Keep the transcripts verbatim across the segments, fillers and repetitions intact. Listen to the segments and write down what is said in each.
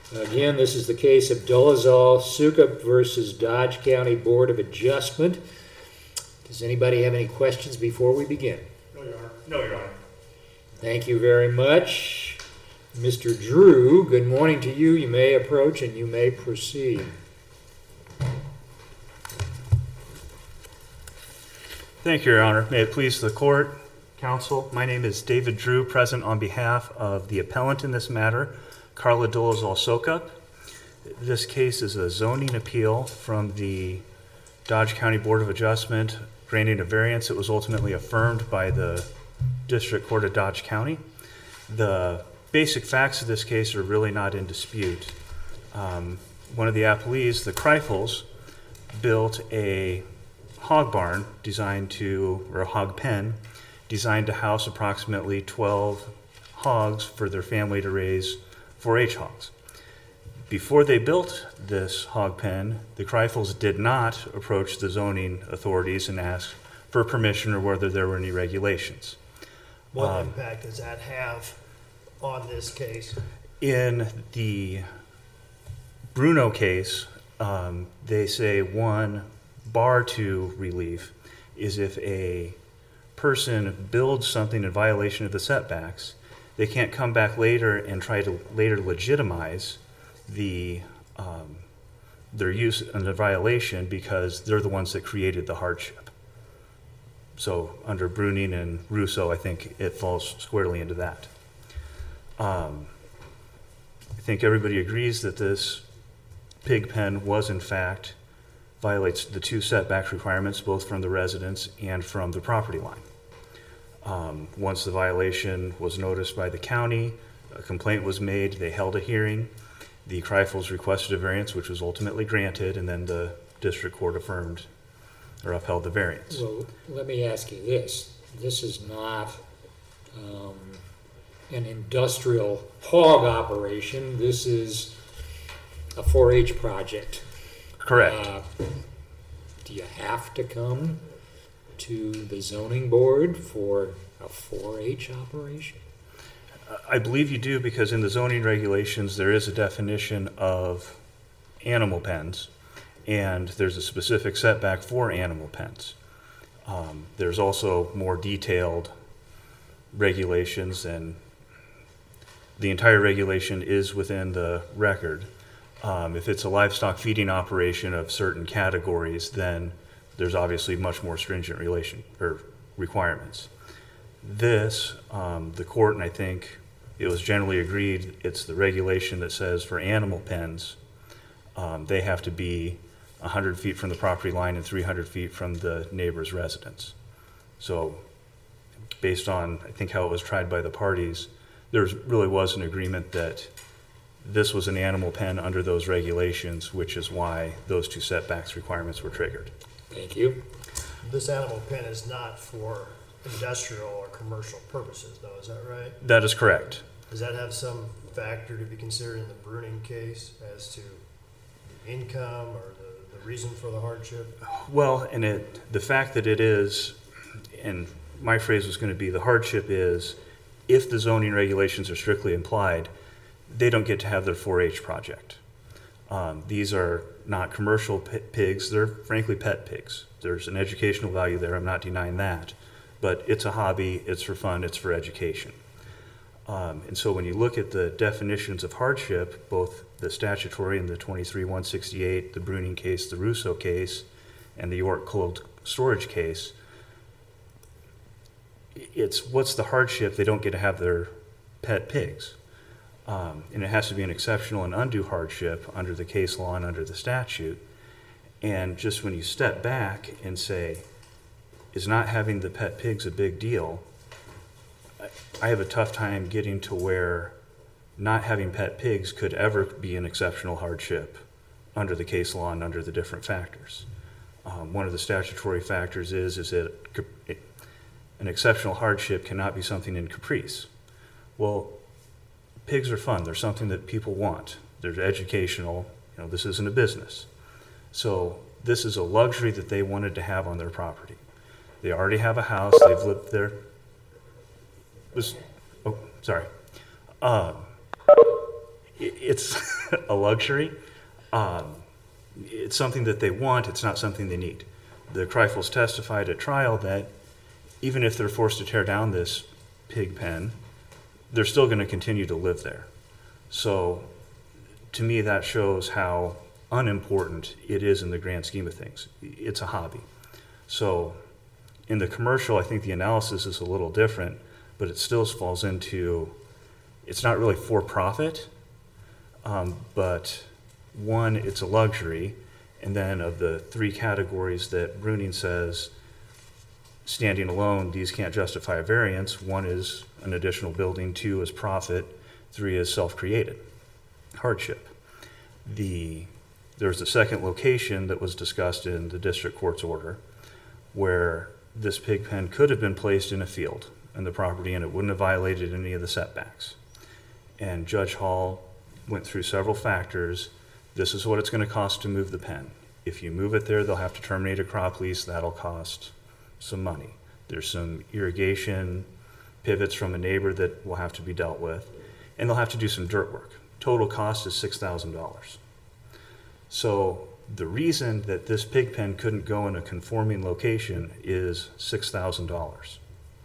Again, this is the case of Dolezal Sukup versus Dodge County Board of Adjustment. Does anybody have any questions before we begin? No, Your Honor. No, Your Honor. Thank you very much. Mister Drew, good morning to you. You may approach and you may proceed. Thank you, Your Honor. May it please the court, counsel. My name is David Drew, present on behalf of the appellant in this matter, Carla Dolezal Sukup. This case is a zoning appeal from the Dodge County Board of Adjustment granting a variance that was ultimately affirmed by the District Court of Dodge County. The basic facts of this case are really not in dispute. Um, one of the appellees, the Kreifels, built a hog barn designed to, or a hog pen, designed to house approximately twelve hogs for their family to raise four H hogs. Before they built this hog pen, the Kreifels did not approach the zoning authorities and ask for permission or whether there were any regulations. What Um, impact does that have on this case? In the Bruno case, um, they say one bar to relief is if a person builds something in violation of the setbacks, they can't come back later and try to later legitimize the um, their use and the violation because they're the ones that created the hardship. So under Bruning and Russo, I think it falls squarely into that. Um, I think everybody agrees that this pig pen was in fact violates the two setback requirements, both from the residence and from the property line. Um, once the violation was noticed by the county, a complaint was made, they held a hearing, the Kreifels requested a variance, which was ultimately granted, and then the district court affirmed or upheld the variance. Well, let me ask you this. This is not um, an industrial hog operation. This is a four H project. Correct. Uh, do you have to come to the zoning board for a four H operation? I believe you do because in the zoning regulations there is a definition of animal pens, and there's a specific setback for animal pens. Um, there's also more detailed regulations, and the entire regulation is within the record. Um, if it's a livestock feeding operation of certain categories, then there's obviously much more stringent relation or requirements. This, um, the court, and I think it was generally agreed, it's the regulation that says for animal pens, um, they have to be one hundred feet from the property line and three hundred feet from the neighbor's residence. So based on, I think, how it was tried by the parties, there really was an agreement that this was an animal pen under those regulations, which is why those two setbacks requirements were triggered. Thank you. This animal pen is not for industrial or commercial purposes, though, is that right? That is correct. Does that have some factor to be considered in the Bruning case as to the income or the, the reason for the hardship? Well, and it, the fact that it is, and my phrase was going to be the hardship is, if the zoning regulations are strictly implied, they don't get to have their four H project. Um, these are not commercial p- pigs, they're frankly pet pigs. There's an educational value there, I'm not denying that, but it's a hobby, it's for fun, it's for education. Um, and so when you look at the definitions of hardship, both the statutory and the twenty-three one sixty-eight, the Bruning case, the Russo case, and the York cold storage case, it's what's the hardship? They don't get to have their pet pigs. Um, and it has to be an exceptional and undue hardship under the case law and under the statute. And just when you step back and say, is not having the pet pigs a big deal? I have a tough time getting to where not having pet pigs could ever be an exceptional hardship under the case law and under the different factors. Um, one of the statutory factors is, is that it, an exceptional hardship cannot be something in caprice. Well, pigs are fun. They're something that people want. They're educational. You know, this isn't a business. So this is a luxury that they wanted to have on their property. They already have a house. They've lived there. Was, oh, sorry. Um, i- it's a luxury. Um, it's something that they want. It's not something they need. The Kreifels testified at trial that even if they're forced to tear down this pig pen, they're still going to continue to live there. So to me, that shows how unimportant it is in the grand scheme of things. It's a hobby. So in the commercial, I think the analysis is a little different, but it still falls into, it's not really for profit, um, but one, it's a luxury, and then of the three categories that Bruning says, standing alone, these can't justify a variance. One is an additional building, two is profit, three is self-created hardship. The, there's a second location that was discussed in the district court's order where this pig pen could have been placed in a field in the property and it wouldn't have violated any of the setbacks. And Judge Hall went through several factors. This is what it's going to cost to move the pen. If you move it there, they'll have to terminate a crop lease. That'll cost some money. There's some irrigation pivots from a neighbor that will have to be dealt with, and they'll have to do some dirt work. Total cost is six thousand dollars. So the reason that this pig pen couldn't go in a conforming location is six thousand dollars.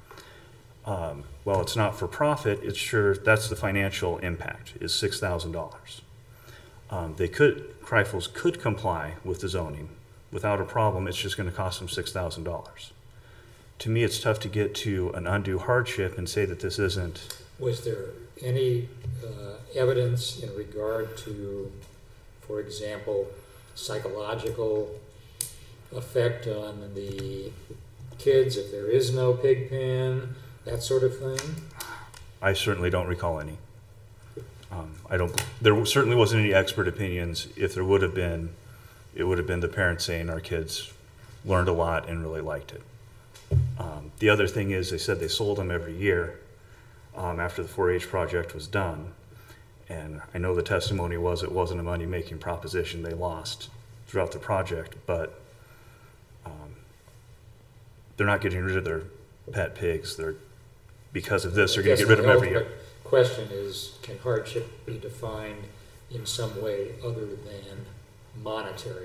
Um, well, it's not for profit. It's sure that's the financial impact is six thousand dollars. Um, they could, Kreifels could comply with the zoning without a problem. It's just going to cost them six thousand dollars. To me, it's tough to get to an undue hardship and say that this isn't. Was there any uh, evidence in regard to, for example, psychological effect on the kids if there is no pig pen, that sort of thing? I certainly don't recall any. Um, I don't. There certainly wasn't any expert opinions. If there would have been, it would have been the parents saying our kids learned a lot and really liked it. Um, the other thing is they said they sold them every year um, after the four H project was done. And I know the testimony was it wasn't a money-making proposition. They lost throughout the project, but um, they're not getting rid of their pet pigs. They're because of this, they're going to get rid of them every year. The question is, can hardship be defined in some way other than monetary?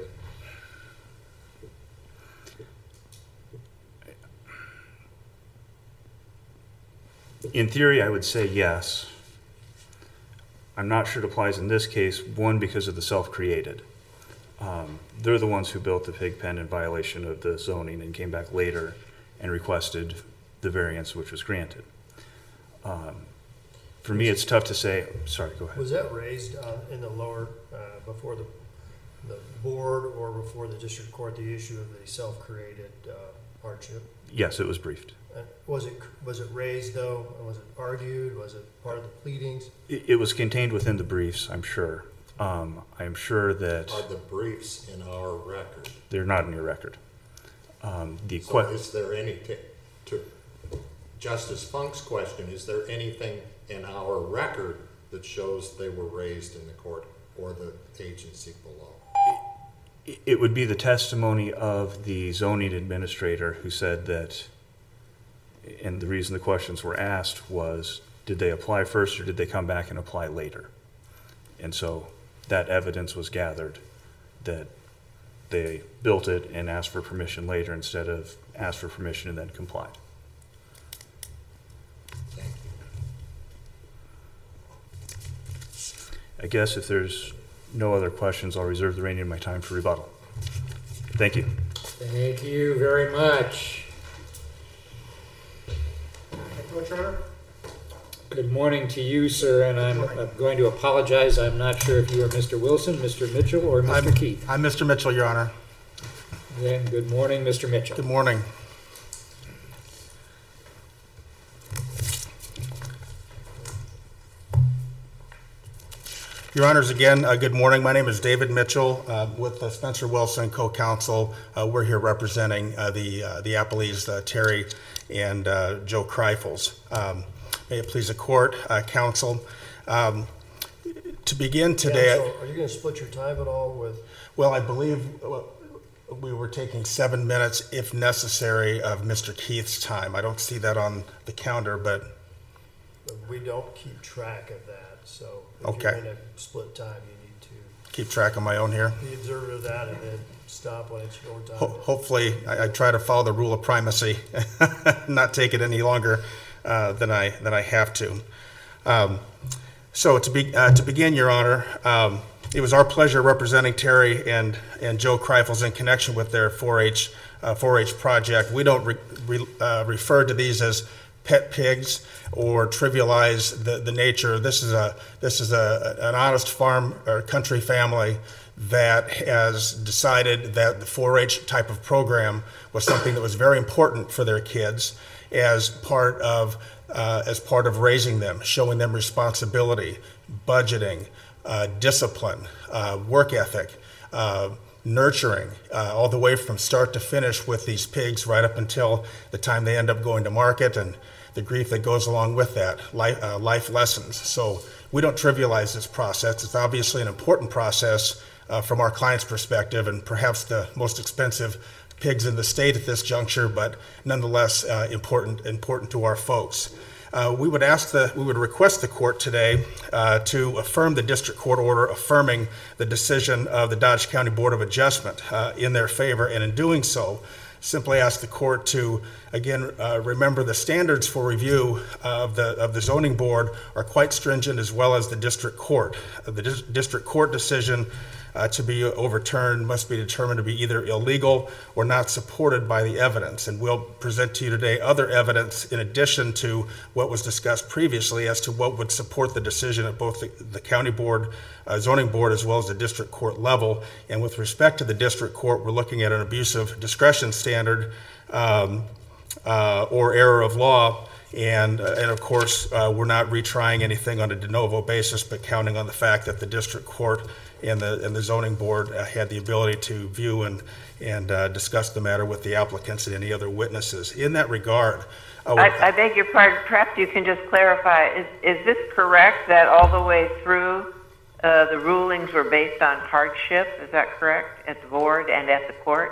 In theory, I would say yes. I'm not sure it applies in this case, one, because of the self-created. Um, they're the ones who built the pig pen in violation of the zoning and came back later and requested the variance, which was granted. Um, for me, it's tough to say. Sorry, go ahead. Was that raised uh, in the lower, uh, before the, the board or before the district court, the issue of the self-created uh, hardship? Yes, it was briefed. Uh, Was it, was it raised though? Was it argued? Was it part of the pleadings? It, it was contained within the briefs, I'm sure. Um, I'm sure that Are the briefs in our record? they're not in your record. Um, the So que- is there any, to Justice Funk's question, is there anything in our record that shows they were raised in the court or the agency below? It would be the testimony of the zoning administrator who said that, and the reason the questions were asked was, did they apply first or did they come back and apply later? And so that evidence was gathered that they built it and asked for permission later instead of asked for permission and then complied. Thank you. I guess if there's no other questions, I'll reserve the remaining of my time for rebuttal. Thank you. Thank you very much. Good morning to you, sir, and I'm, I'm going to apologize. I'm not sure if you are Mister Wilson, Mister Mitchell, or Mister I'm- Keith. I'm Mister Mitchell, Your Honor. Then, good morning, Mister Mitchell. Good morning. Your Honors, again, uh, good morning. My name is David Mitchell uh, with uh, Spencer Wilson, co-counsel. Uh, we're here representing uh, the uh, the appellees, uh, Terry and uh, Joe Kreifels. Um, may it please the court, uh, counsel. Um, to begin today, Counsel, are you going to split your time at all with, well, I believe uh, we were taking seven minutes, if necessary, of Mister Keith's time. I don't see that on the calendar, but we don't keep track of that, So if Okay. you're in a split time, you need to Keep track of my own here. be observant of that and then stop when it's your time. Ho- Hopefully, I, I try to follow the rule of primacy, not take it any longer uh, than I than I have to. Um, so to be uh, to begin, Your Honor, um, it was our pleasure representing Terry and and Joe Kreifels in connection with their four H uh, four H project. We don't re, re, uh, refer to these as pet pigs or trivialize the, the nature. This is a this is a an honest farm or country family that has decided that the four H type of program was something that was very important for their kids as part of uh, as part of raising them, showing them responsibility, budgeting, uh, discipline, uh, work ethic, uh, nurturing, uh, all the way from start to finish with these pigs right up until the time they end up going to market and the grief that goes along with that, life, uh, life lessons. So we don't trivialize this process. It's obviously an important process uh, from our client's perspective, and perhaps the most expensive pigs in the state at this juncture, but nonetheless uh, important important to our folks. Uh, we would ask the we would request the court today uh, to affirm the district court order affirming the decision of the Dodge County Board of Adjustment uh, in their favor, and in doing so, simply ask the court to again uh, remember the standards for review of the of the zoning board are quite stringent, as well as the district court. The dis- district court decision Uh, to be overturned must be determined to be either illegal or not supported by the evidence. And we'll present to you today other evidence in addition to what was discussed previously as to what would support the decision at both the, the county board, uh, zoning board, as well as the district court level. And with respect to the district court, we're looking at an abuse of discretion standard um, uh, or error of law. And, uh, and of course, uh, we're not retrying anything on a de novo basis, but counting on the fact that the district court and the and the zoning board uh, had the ability to view and and uh, discuss the matter with the applicants and any other witnesses. In that regard, I, would, I, I beg your pardon. Perhaps you can just clarify. Is is this correct that all the way through uh, the rulings were based on hardship? Is that correct at the board and at the court?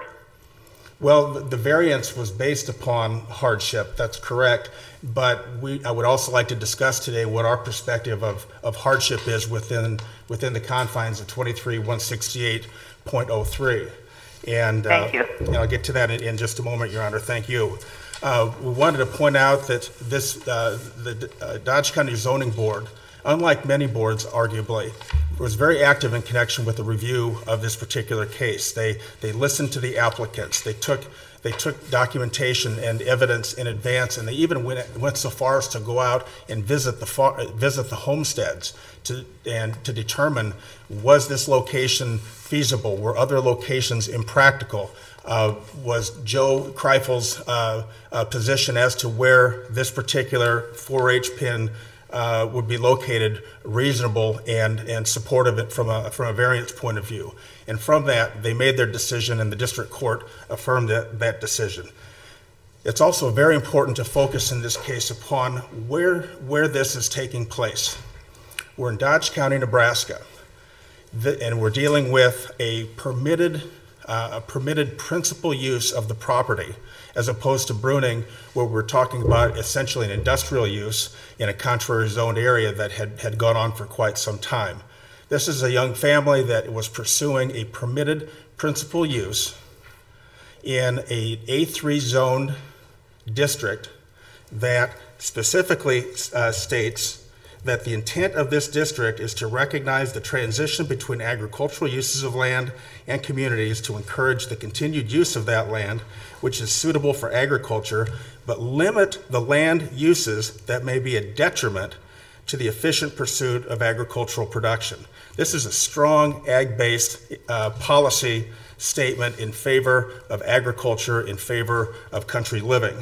well, the, the variance was based upon hardship. That's correct. But we, I would also like to discuss today what our perspective of, of hardship is within within the confines of twenty-three one sixty-eight point oh three. And, Thank you. uh, and I'll get to that in, in just a moment, Your Honor. Thank you. Uh, we wanted to point out that this uh, the uh, Dodge County Zoning Board, unlike many boards, arguably, was very active in connection with the review of this particular case. They they listened to the applicants. They took they took documentation and evidence in advance, and they even went went so far as to go out and visit the far, visit the homesteads to and to determine, was this location feasible? Were other locations impractical? Uh, was Joe Kreifels' uh, uh, position as to where this particular four H pin Uh, would be located reasonable and and supportive from a from a variance point of view? And from that, they made their decision, and the district court affirmed that, that decision. It's also very important to focus in this case upon where where this is taking place. We're in Dodge County, Nebraska, the, and we're dealing with a permitted uh, a permitted principal use of the property, as opposed to Bruning, where we're talking about essentially an industrial use in a contrary zoned area that had, had gone on for quite some time. This is a young family that was pursuing a permitted principal use in a A three zoned district that specifically uh, states that the intent of this district is to recognize the transition between agricultural uses of land and communities to encourage the continued use of that land, which is suitable for agriculture, but limit the land uses that may be a detriment to the efficient pursuit of agricultural production. This is a strong ag-based uh, policy statement in favor of agriculture, in favor of country living.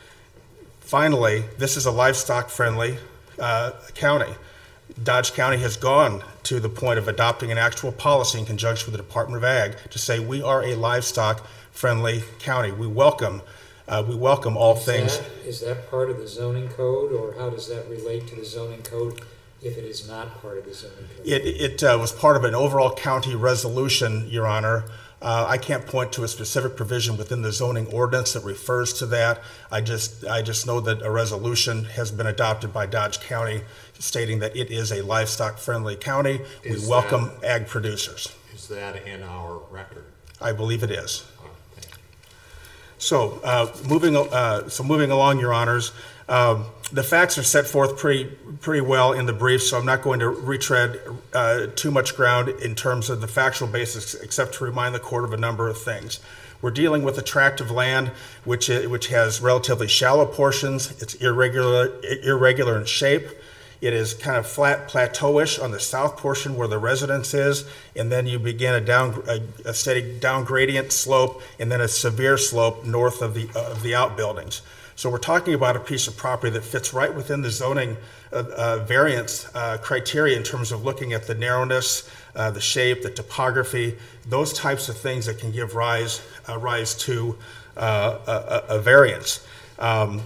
Finally, this is a livestock-friendly uh, county. Dodge County has gone to the point of adopting an actual policy in conjunction with the Department of Ag to say we are a livestock-friendly county. We welcome, uh, we welcome all Is things. that- Is that part of the zoning code, or how does that relate to the zoning code if it is not part of the zoning code? It, it uh, was part of an overall county resolution, Your Honor, Uh, I can't point to a specific provision within the zoning ordinance that refers to that. I just, I just know that a resolution has been adopted by Dodge County stating that it is a livestock-friendly county. We Is welcome ag producers. Is that in our record? I believe it is. Oh, thank you. So, uh, moving, uh, so moving along, Your Honors, um, the facts are set forth pretty, pretty well in the brief, so I'm not going to retread uh, too much ground in terms of the factual basis, except to remind the court of a number of things. We're dealing with a tract of land which i- which has relatively shallow portions. It's irregular, irregular in shape. It is kind of flat plateauish on the south portion where the residence is, and then you begin a down a, a steady down gradient slope, and then a severe slope north of the of the outbuildings. So we're talking about a piece of property that fits right within the zoning uh, uh, variance uh, criteria in terms of looking at the narrowness, uh, the shape, the topography, those types of things that can give rise uh, rise to uh, a, a variance. Um,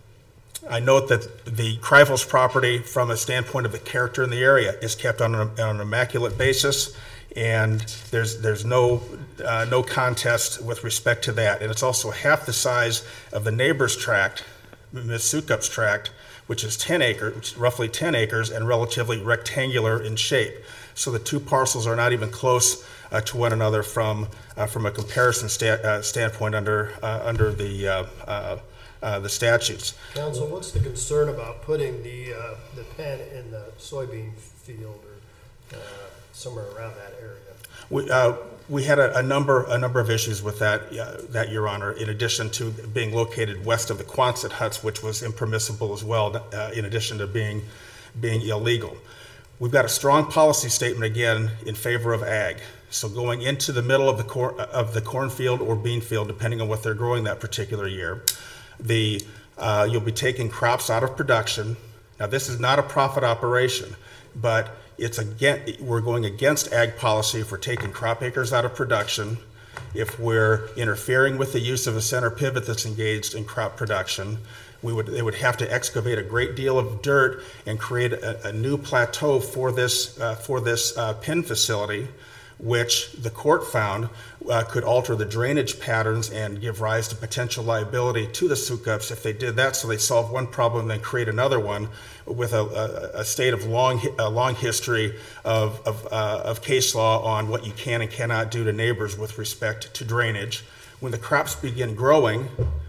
I note that the Kreifels property, from a standpoint of the character in the area, is kept on an, on an immaculate basis, and there's there's no uh, no contest with respect to that. And it's also half the size of the neighbor's tract, Miz Sukup's tract, which is ten acres, roughly ten acres, and relatively rectangular in shape. So the two parcels are not even close uh, to one another from uh, from a comparison sta- uh, standpoint under uh, under the uh, uh, uh, the statutes. Counsel, what's the concern about putting the, uh, the pen in the soybean field or, uh, somewhere around that area? We, uh, we had a, a number a number of issues with that, uh, that, Your Honor, in addition to being located west of the Quonset huts, which was impermissible as well, uh, in addition to being, being illegal. We've got a strong policy statement, again, in favor of ag. So going into the middle of the, cor- of the cornfield or bean field, depending on what they're growing that particular year, the uh, you'll be taking crops out of production. Now, this is not a profit operation, but it's again, we're going against ag policy if we're taking crop acres out of production, if we're interfering with the use of a center pivot that's engaged in crop production. We would, they would have to excavate a great deal of dirt and create a, a new plateau for this, uh, for this uh, pin facility, which the court found uh, could alter the drainage patterns and give rise to potential liability to the Sukups if they did that. So they solve one problem, then create another one with a, a, a state of long, a long history of, of, uh, of case law on what you can and cannot do to neighbors with respect to drainage. When the crops begin growing,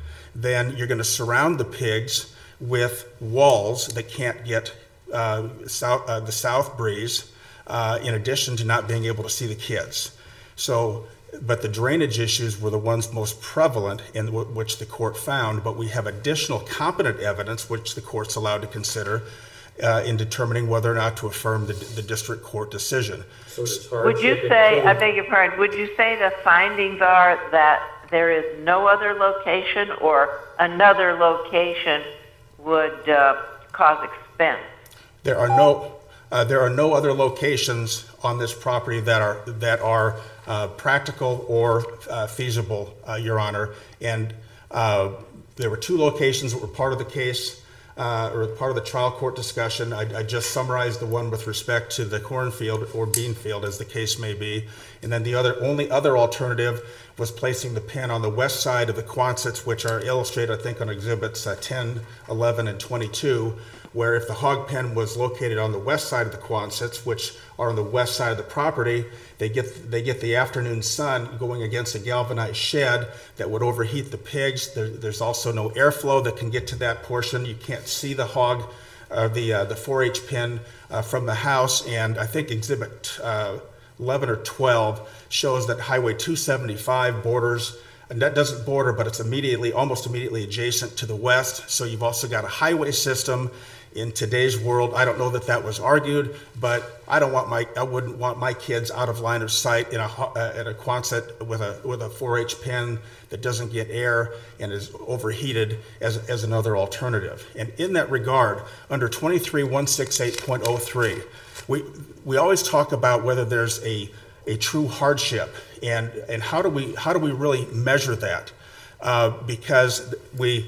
then you're going to surround the pigs with walls that can't get uh, south, uh, the south breeze, uh, in addition to not being able to see the kids. So, but the drainage issues were the ones most prevalent in w- which the court found, but we have additional competent evidence which the court's allowed to consider uh, in determining whether or not to affirm the, the district court decision. So does Would you hardship say, I include- beg your pardon, would you say the findings are that there is no other location or another location would uh, cause expense? There are no uh, there are no other locations on this property that are that are uh, practical or uh, feasible, uh, Your Honor. And uh, there were two locations that were part of the case uh, or part of the trial court discussion. I, I just summarized the one with respect to the cornfield or bean field, as the case may be. And then the other only other alternative was placing the pin on the west side of the Quonsets, which are illustrated, I think, on exhibits uh, ten, eleven, and twenty-two, where if the hog pen was located on the west side of the Quonsets, which are on the west side of the property, they get they get the afternoon sun going against a galvanized shed that would overheat the pigs. There, there's also no airflow that can get to that portion. You can't see the hog, uh, the uh, the four H pin uh, from the house. And I think exhibit uh, eleven or twelve shows that Highway two seventy-five borders, and that doesn't border, but it's immediately, almost immediately adjacent to the west. So you've also got a highway system. In today's world, I don't know that that was argued, but I don't want my, I wouldn't want my kids out of line of sight in a uh, at a Quonset with a with a four H pin that doesn't get air and is overheated as as another alternative. And in that regard, under twenty-three one sixty-eight point oh three, we we always talk about whether there's a a true hardship, and and how do we how do we really measure that? Uh, because we,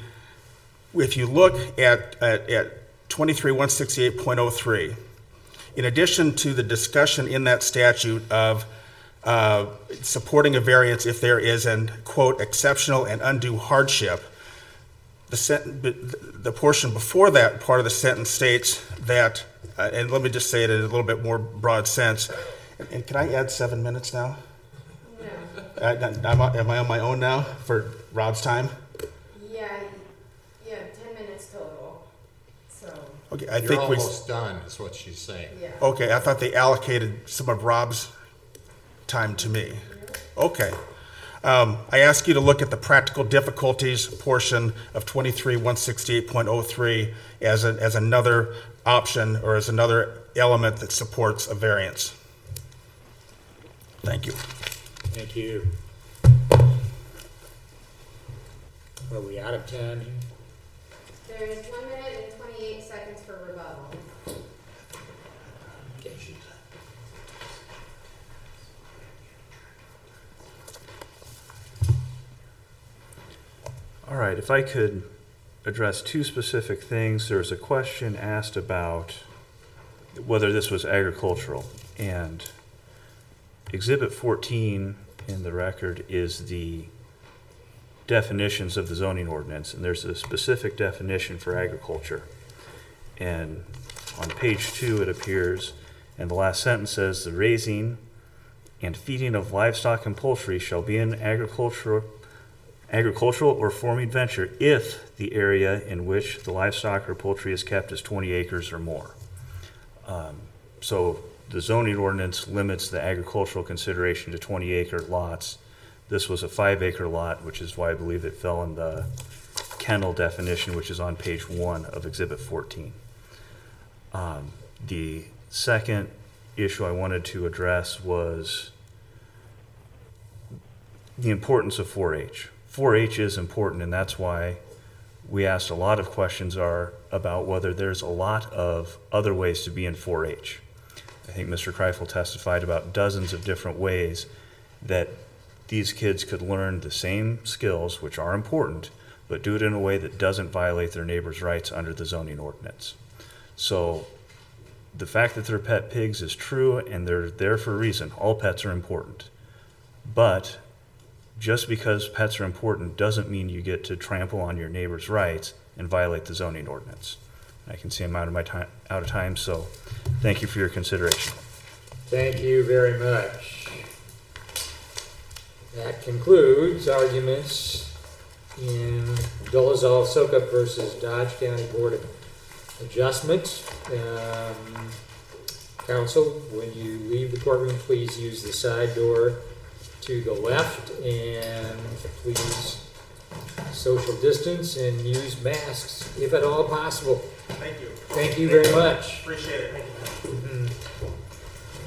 if you look at at, at twenty-three one sixty-eight point oh three, in addition to the discussion in that statute of uh, supporting a variance if there is an, quote, exceptional and undue hardship. The, sent- the portion before that part of the sentence states that, uh, and let me just say it in a little bit more broad sense. And can I add seven minutes now? No. I, am, I, am I on my own now for Rob's time? Yeah, yeah, ten minutes total, so, Okay, I You're think we. almost done, is what she's saying. yeah. Okay, I thought they allocated some of Rob's time to me. Okay. Um, I ask you to look at the practical difficulties portion of twenty-three one sixty-eight point oh three as, a, as another option or as another element that supports a variance. Thank you. Thank you. Are we out of time here? There's one minute and twenty-eight seconds for rebuttal. Okay. All right, if I could address two specific things. There was a question asked about whether this was agricultural, and Exhibit fourteen in the record is the definitions of the zoning ordinance, and there's a specific definition for agriculture. And on page two it appears, and the last sentence says, the raising and feeding of livestock and poultry shall be an agricultural agricultural or farming venture if the area in which the livestock or poultry is kept is twenty acres or more. Um, so the zoning ordinance limits the agricultural consideration to twenty acre lots. This was a five acre lot, which is why I believe it fell in the kennel definition, which is on page one of Exhibit fourteen. Um, the second issue I wanted to address was the importance of four H. four H is important, and that's why we asked a lot of questions are about whether there's a lot of other ways to be in four H. I think Mister Kreifel testified about dozens of different ways that these kids could learn the same skills, which are important, but do it in a way that doesn't violate their neighbor's rights under the zoning ordinance. So the fact that they're pet pigs is true, and they're there for a reason. All pets are important. But just because pets are important doesn't mean you get to trample on your neighbor's rights and violate the zoning ordinance. I can see I'm out of my time, out of time, so thank you for your consideration. Thank you very much. That concludes arguments in Dolezal Sokup versus Dodge County Board of Adjustment. Um, counsel, when you leave the courtroom, please use the side door to the left, and please social distance and use masks if at all possible. Thank you. Thank you very much. Appreciate it. Thank you. Mhm.